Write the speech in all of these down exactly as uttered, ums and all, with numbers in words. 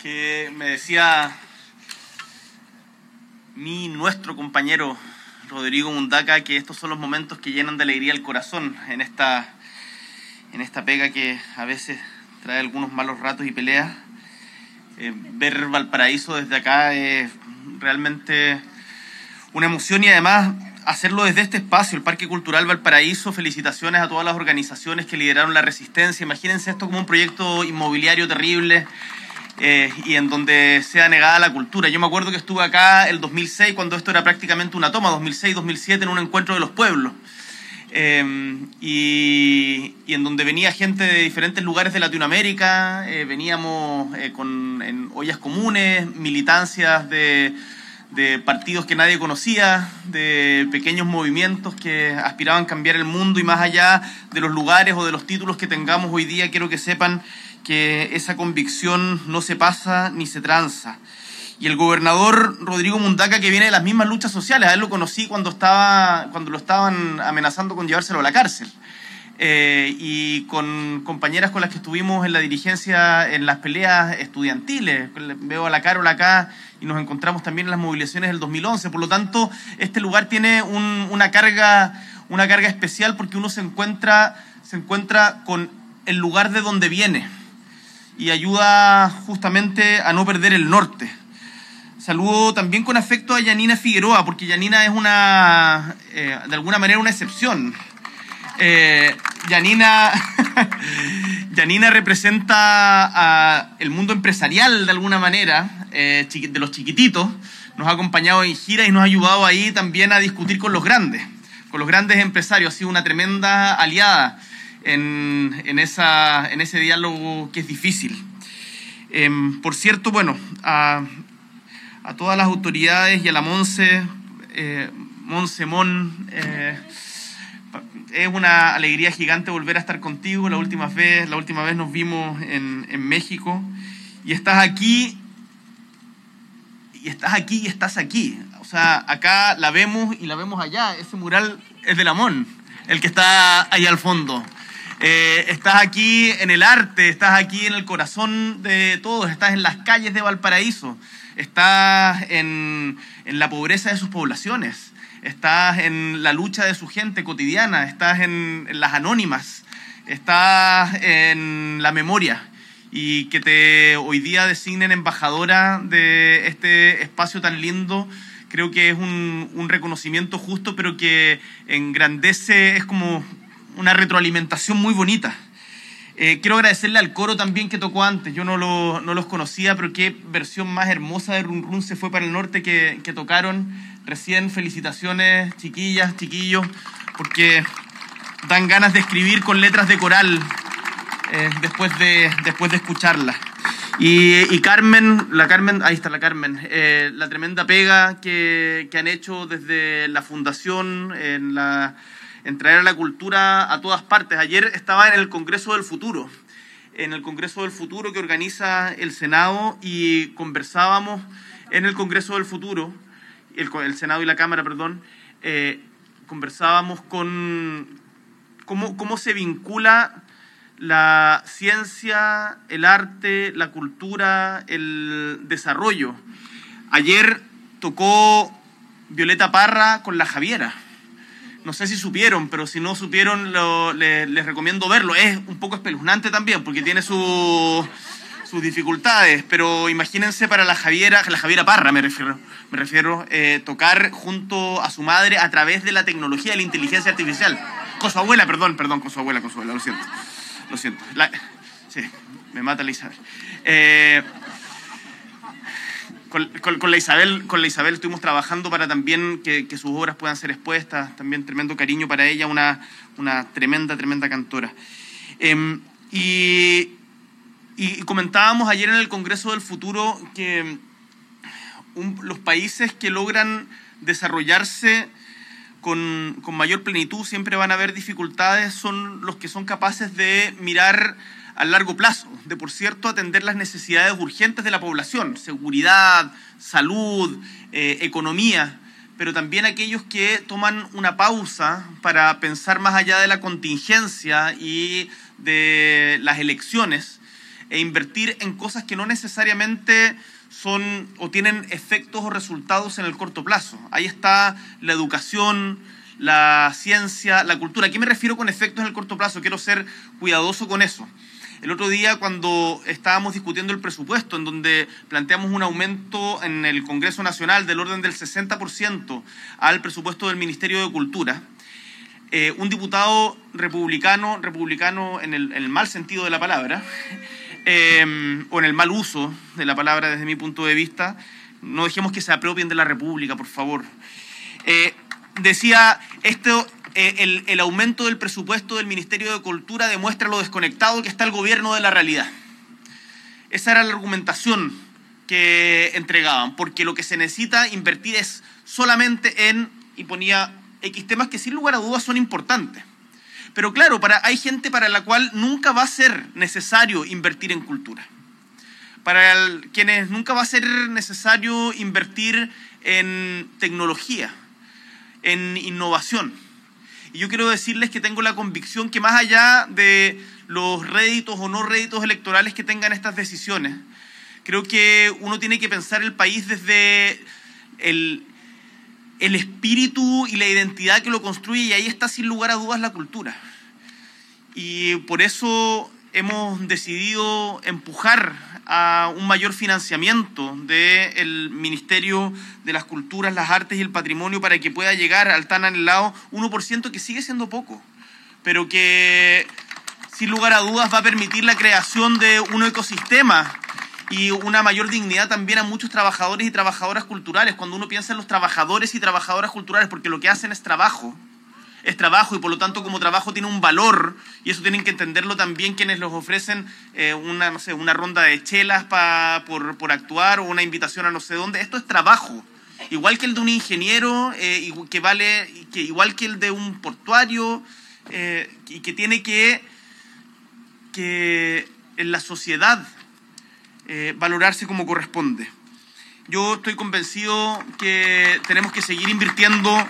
que me decía mi, nuestro compañero Rodrigo Mundaca, que estos son los momentos que llenan de alegría el corazón en esta, en esta pega que a veces trae algunos malos ratos y peleas. Eh, ver Valparaíso desde acá es realmente una emoción, y además hacerlo desde este espacio, el Parque Cultural Valparaíso. Felicitaciones a todas las organizaciones que lideraron la resistencia. Imagínense esto como un proyecto inmobiliario terrible eh, y en donde sea negada la cultura. Yo me acuerdo que estuve acá el dos mil seis, cuando esto era prácticamente una toma, dos mil seis dos mil siete, en un encuentro de los pueblos. Eh, y, y en donde venía gente de diferentes lugares de Latinoamérica. Eh, veníamos eh, con en ollas comunes, militancias de, de partidos que nadie conocía, de pequeños movimientos que aspiraban a cambiar el mundo, y más allá de los lugares o de los títulos que tengamos hoy día, quiero que sepan que esa convicción no se pasa ni se tranza. Y el gobernador Rodrigo Mundaca, que viene de las mismas luchas sociales, a él lo conocí cuando, estaba, cuando lo estaban amenazando con llevárselo a la cárcel. Eh, y con compañeras con las que estuvimos en la dirigencia en las peleas estudiantiles. Veo a la Carol acá y nos encontramos también en las movilizaciones del dos mil once. Por lo tanto, este lugar tiene un, una, carga, una carga especial, porque uno se encuentra, se encuentra con el lugar de donde viene y ayuda justamente a no perder el norte. Saludo también con afecto a Yanina Figueroa, porque Yanina es una, eh, de alguna manera, una excepción. Eh, Yanina, Yanina representa a el mundo empresarial de alguna manera, eh, de los chiquititos. Nos ha acompañado en gira y nos ha ayudado ahí también a discutir con los grandes, con los grandes empresarios. Ha sido una tremenda aliada en, en, esa, en ese diálogo que es difícil. Eh, por cierto, bueno, a... a todas las autoridades y a la Monse, eh, Monse Mon, eh, es una alegría gigante volver a estar contigo. La última vez, la última vez nos vimos en, en México, y estás aquí, y estás aquí, y estás aquí. O sea, acá la vemos y la vemos allá. Ese mural es de Lamón, el que está ahí al fondo. Eh, estás aquí en el arte, estás aquí en el corazón de todos, estás en las calles de Valparaíso. Estás en, en la pobreza de sus poblaciones, estás en la lucha de su gente cotidiana, estás en, en las anónimas, estás en la memoria. Y que te hoy día designen embajadora de este espacio tan lindo, creo que es un, un reconocimiento justo, pero que engrandece, es como una retroalimentación muy bonita. Eh, quiero agradecerle al coro también que tocó antes. Yo no, lo, no los conocía, pero qué versión más hermosa de Run Run se fue para el norte que, que tocaron recién. Felicitaciones, chiquillas, chiquillos, porque dan ganas de escribir con letras de coral eh, después, de, después de escucharla. Y, y Carmen, la Carmen, ahí está la Carmen, eh, la tremenda pega que, que han hecho desde la fundación en la... en traer a la cultura a todas partes. Ayer estaba en el Congreso del Futuro, en el Congreso del Futuro que organiza el Senado, y conversábamos en el Congreso del Futuro, el, el Senado y la Cámara, perdón, eh, conversábamos con cómo, cómo se vincula la ciencia, el arte, la cultura, el desarrollo. Ayer tocó Violeta Parra con La Javiera. No sé si supieron, pero si no supieron, lo, les, les recomiendo verlo. Es un poco espeluznante también, porque tiene su, sus dificultades, pero imagínense para la Javiera, la Javiera Parra me refiero, me refiero eh, tocar junto a su madre a través de la tecnología de la inteligencia artificial. Con su abuela, perdón, perdón, con su abuela, con su abuela, lo siento. Lo siento. La, sí, me mata la Isabel. Eh, Con, con, con, la Isabel, con la Isabel estuvimos trabajando para también que, que sus obras puedan ser expuestas. También tremendo cariño para ella, una, una tremenda, tremenda cantora. Eh, y, y comentábamos ayer en el Congreso del Futuro que un, los países que logran desarrollarse con, con mayor plenitud, siempre van a haber dificultades, son los que son capaces de mirar a largo plazo, de, por cierto, atender las necesidades urgentes de la población, seguridad, salud, eh, economía, pero también aquellos que toman una pausa para pensar más allá de la contingencia y de las elecciones, e invertir en cosas que no necesariamente son o tienen efectos o resultados en el corto plazo. Ahí está la educación, la ciencia, la cultura. ¿A qué me refiero con efectos en el corto plazo? Quiero ser cuidadoso con eso. El otro día, cuando estábamos discutiendo el presupuesto, en donde planteamos un aumento en el Congreso Nacional del orden del sesenta por ciento al presupuesto del Ministerio de Cultura, eh, un diputado republicano, republicano en el, en el mal sentido de la palabra, eh, o en el mal uso de la palabra desde mi punto de vista, no dejemos que se apropien de la República, por favor, eh, decía esto... Eh, el, el aumento del presupuesto del Ministerio de Cultura demuestra lo desconectado que está el gobierno de la realidad. Esa era la argumentación que entregaban, porque lo que se necesita invertir es solamente en, y ponía X temas que sin lugar a dudas son importantes. Pero claro, para, hay gente para la cual nunca va a ser necesario invertir en cultura. Para el, quienes nunca va a ser necesario invertir en tecnología, en innovación. Y yo quiero decirles que tengo la convicción que más allá de los réditos o no réditos electorales que tengan estas decisiones, creo que uno tiene que pensar el país desde el, el espíritu y la identidad que lo construye, y ahí está sin lugar a dudas la cultura. Y por eso hemos decidido empujar a un mayor financiamiento del Ministerio de las Culturas, las Artes y el Patrimonio para que pueda llegar al tan anhelado uno por ciento, que sigue siendo poco, pero que sin lugar a dudas va a permitir la creación de un ecosistema y una mayor dignidad también a muchos trabajadores y trabajadoras culturales. Cuando uno piensa en los trabajadores y trabajadoras culturales, porque lo que hacen es trabajo, es trabajo y por lo tanto como trabajo tiene un valor, y eso tienen que entenderlo también quienes los ofrecen eh, una, no sé, una ronda de chelas pa, por, por actuar, o una invitación a no sé dónde. Esto es trabajo, igual que el de un ingeniero, eh, que vale, que, igual que el de un portuario, eh, y que tiene que, que en la sociedad eh, valorarse como corresponde. Yo estoy convencido que tenemos que seguir invirtiendo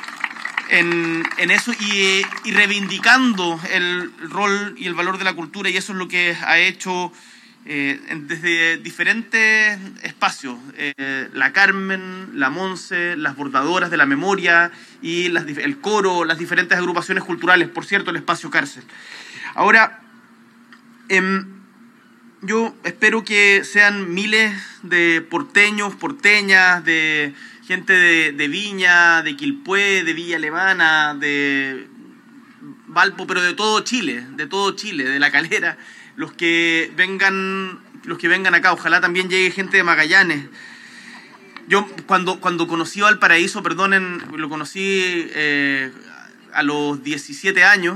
En, en eso y, y reivindicando el rol y el valor de la cultura, y eso es lo que ha hecho eh, desde diferentes espacios, eh, la Carmen, la Monse, las bordadoras de la memoria y las, el coro, las diferentes agrupaciones culturales, por cierto, el espacio cárcel. Ahora, eh, yo espero que sean miles de porteños, porteñas, de gente de, de Viña, de Quilpué, de Villa Alemana, de Valpo, pero de todo Chile, de todo Chile, de La Calera, los que vengan, los que vengan acá. Ojalá también llegue gente de Magallanes. Yo cuando, cuando conocí a Valparaíso, perdonen, lo conocí eh, a los diecisiete años,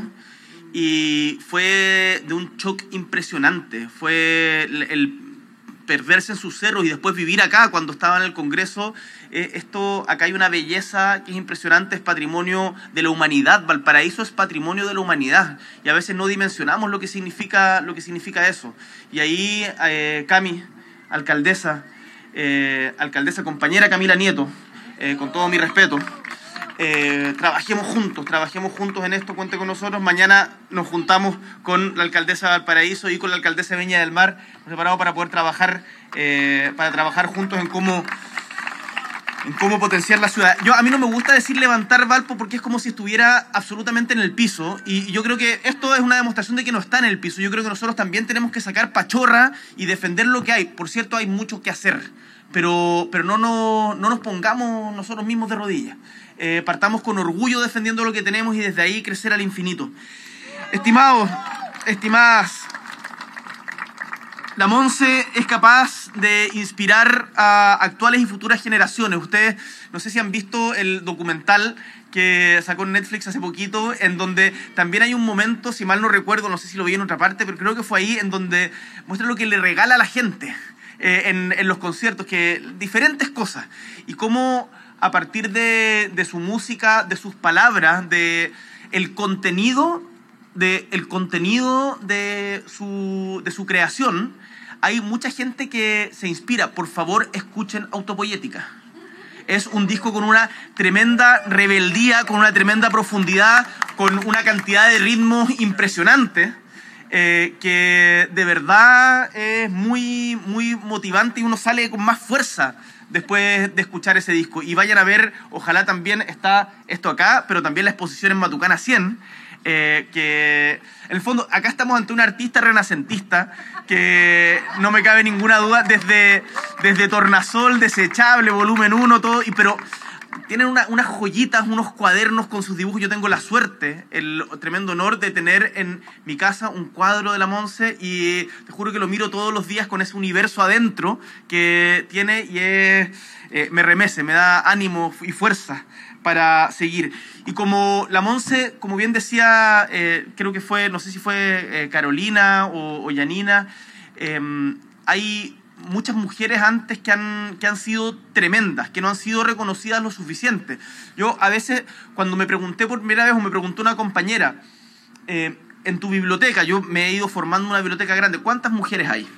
y fue de un shock impresionante. Fue el, el perderse en sus cerros y después vivir acá cuando estaba en el Congreso. Eh, esto, acá hay una belleza que es impresionante, es patrimonio de la humanidad. Valparaíso es patrimonio de la humanidad y a veces no dimensionamos lo que significa, lo que significa eso. Y ahí, eh, Cami, alcaldesa, eh, alcaldesa, compañera Camila Nieto, eh, con todo mi respeto, Eh, trabajemos juntos, trabajemos juntos en esto, cuente con nosotros. Mañana nos juntamos con la alcaldesa de Valparaíso y con la alcaldesa de Viña del Mar, preparados para poder trabajar, eh, para trabajar juntos en cómo, en cómo potenciar la ciudad. Yo, a mí no me gusta decir levantar Valpo porque es como si estuviera absolutamente en el piso, y yo creo que esto es una demostración de que no está en el piso. Yo creo que nosotros también tenemos que sacar pachorra y defender lo que hay. Por cierto, hay mucho que hacer, pero, pero no, no, no nos pongamos nosotros mismos de rodillas. Eh, partamos con orgullo defendiendo lo que tenemos y desde ahí crecer al infinito. Estimados, estimadas, la Monse es capaz de inspirar a actuales y futuras generaciones. Ustedes, no sé si han visto el documental que sacó en Netflix hace poquito, en donde también hay un momento, si mal no recuerdo, no sé si lo vi en otra parte, pero creo que fue ahí, en donde muestra lo que le regala a la gente eh, en, en los conciertos, que diferentes cosas, y cómo a partir de, de su música, de sus palabras, de el contenido de, el contenido de, su, de su creación, hay mucha gente que se inspira. Por favor, escuchen Autopoyética. Es un disco con una tremenda rebeldía, con una tremenda profundidad, con una cantidad de ritmos impresionantes. eh, que de verdad es muy, muy motivante y uno sale con más fuerza después de escuchar ese disco. Y vayan a ver, ojalá también está esto acá, pero también la exposición en Matucana cien, eh, que en el fondo acá estamos ante un artista renacentista que no me cabe ninguna duda, desde, desde Tornasol, Desechable, volumen uno, todo, y pero tienen una, unas joyitas, unos cuadernos con sus dibujos. Yo tengo la suerte, el tremendo honor de tener en mi casa un cuadro de la Monse y te juro que lo miro todos los días con ese universo adentro que tiene y es, eh, me remece, me da ánimo y fuerza para seguir. Y como la Monse, como bien decía, eh, creo que fue, no sé si fue eh, Carolina o, o Yanina, eh, hay muchas mujeres antes que han, que han sido tremendas, que no han sido reconocidas lo suficiente. Yo a veces, cuando me pregunté por primera vez, o me preguntó una compañera, eh, en tu biblioteca, yo me he ido formando una biblioteca grande, ¿cuántas mujeres hay?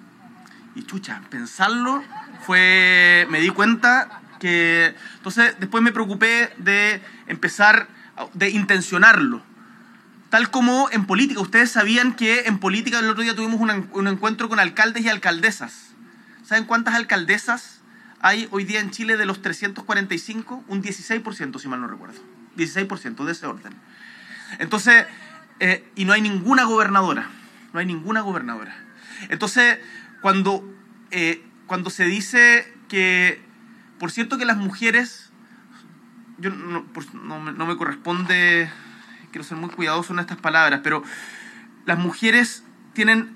Y chucha, pensarlo fue, me di cuenta que... Entonces después me preocupé de empezar, de intencionarlo. Tal como en política, ustedes sabían que en política el otro día tuvimos un, un encuentro con alcaldes y alcaldesas. ¿Saben cuántas alcaldesas hay hoy día en Chile de los trescientos cuarenta y cinco? Un dieciséis por ciento, si mal no recuerdo. dieciséis por ciento de ese orden. Entonces, eh, y no hay ninguna gobernadora. No hay ninguna gobernadora. Entonces, cuando, eh, cuando se dice que, por cierto que las mujeres, yo no, por, no, no me corresponde, quiero ser muy cuidadoso en estas palabras, pero las mujeres tienen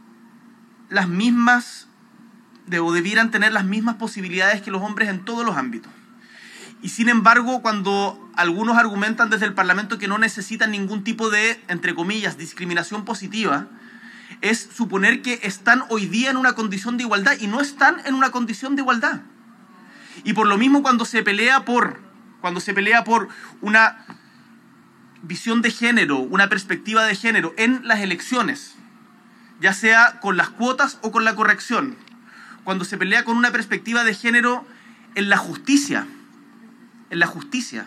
las mismas, de, o debieran tener las mismas posibilidades que los hombres en todos los ámbitos. Y sin embargo, cuando algunos argumentan desde el Parlamento que no necesitan ningún tipo de, entre comillas, discriminación positiva, es suponer que están hoy día en una condición de igualdad, y no están en una condición de igualdad. Y por lo mismo, cuando se pelea por, cuando se pelea por una visión de género, una perspectiva de género en las elecciones, ya sea con las cuotas o con la corrección, cuando se pelea con una perspectiva de género en la justicia, en la justicia.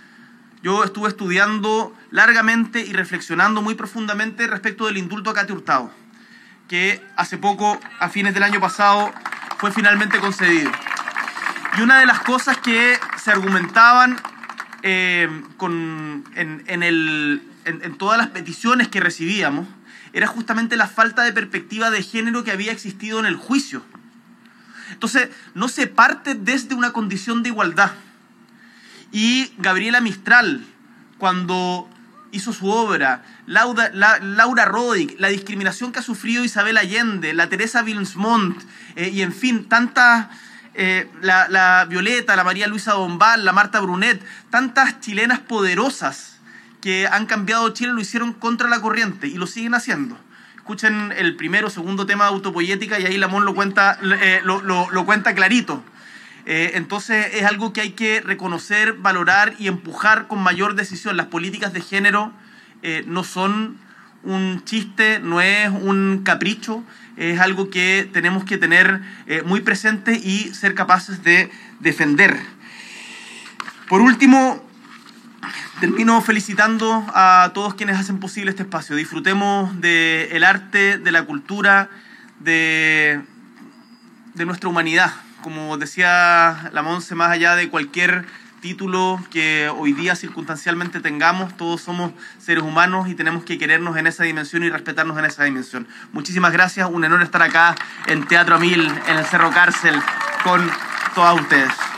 Yo estuve estudiando largamente y reflexionando muy profundamente respecto del indulto a Katy Hurtado, que hace poco, a fines del año pasado, fue finalmente concedido. Y una de las cosas que se argumentaban eh, con, en, en, el, en, en todas las peticiones que recibíamos era justamente la falta de perspectiva de género que había existido en el juicio. Entonces, no se parte desde una condición de igualdad. Y Gabriela Mistral, cuando hizo su obra, Laura, la, Laura Roddick, la discriminación que ha sufrido Isabel Allende, la Teresa Vilmsmont, eh, y en fin, tantas, eh, la, la Violeta, la María Luisa Bombal, la Marta Brunet, tantas chilenas poderosas que han cambiado Chile, lo hicieron contra la corriente y lo siguen haciendo. Escuchen el primero o segundo tema de Autopoyética y ahí Lamón lo cuenta, eh, lo, lo, lo cuenta clarito. Eh, entonces es algo que hay que reconocer, valorar y empujar con mayor decisión. Las políticas de género eh, no son un chiste, no es un capricho, es algo que tenemos que tener eh, muy presente y ser capaces de defender. Por último, termino felicitando a todos quienes hacen posible este espacio. Disfrutemos del arte, de la cultura, de, de nuestra humanidad. Como decía la Monse, más allá de cualquier título que hoy día circunstancialmente tengamos, todos somos seres humanos y tenemos que querernos en esa dimensión y respetarnos en esa dimensión. Muchísimas gracias, un honor estar acá en Teatro a Mil, en el Cerro Cárcel, con todas ustedes.